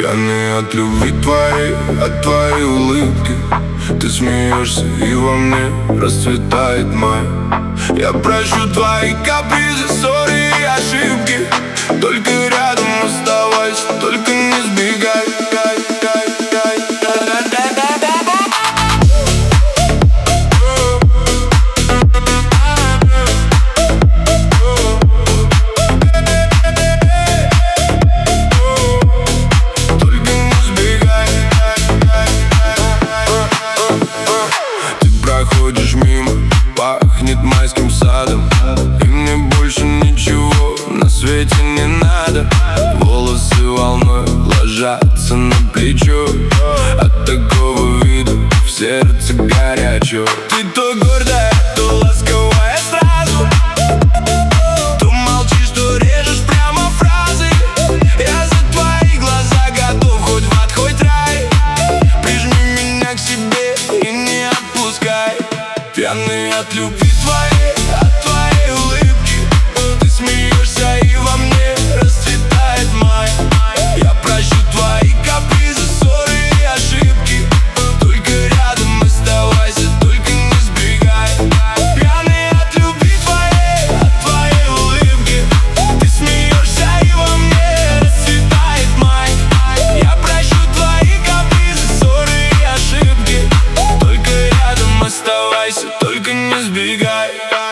Пьяный от любви твоей, от твоей улыбки. Ты смеешься, и во мне расцветает май. Я прощу твои капризы, ссоры и ошибки. Только рядом оставайся, только не сбегай. Проходишь мимо, пахнет майским садом, и мне больше ничего на свете не надо. Волосы волной ложатся на плечо, от такого вида в сердце горячо. Ты то гордая, то ласковая сразу, то молчишь, то режешь прямо фразы. Я за твои глаза готов хоть в ад, хоть рай. Прижми меня к себе и не отпускай. Пьяный от любви твоей, от твоей улыбки. Ты смеешься, и во мне расцветает май. Я прощу твои капризы, ссоры и ошибки. Только рядом оставайся, только не сбегай. Пьяный от любви твоей, от твоей улыбки. Ты смеешься, и во мне расцветает май. Я прощу твои капризы, ссоры и ошибки. Только рядом оставайся, только не сбегай.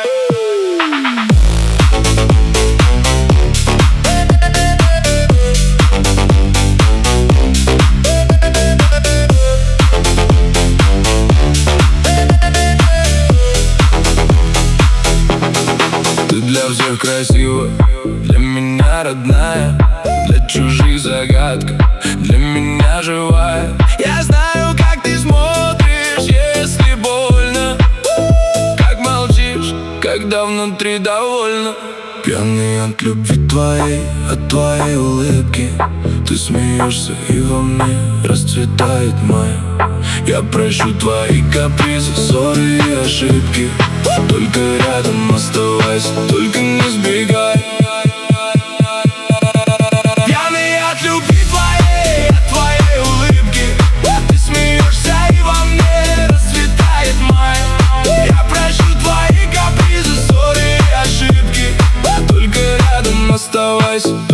Ты для всех красива, для меня родная, для чужих загадка, для меня живая. Я знаю, как ты смотришь, если больно, как молчишь, когда внутри довольно. Пьяный от любви твоей, от твоей улыбки. Ты смеешься, и во мне расцветает май. Я прощу твои капризы, ссоры и ошибки. Только рядом оставайся, только не сбегай. Пьяный от любви твоей, от твоей улыбки. Ты смеешься, и во мне расцветает май. Я прощу твои капризы, ссоры и ошибки. Только рядом оставайся.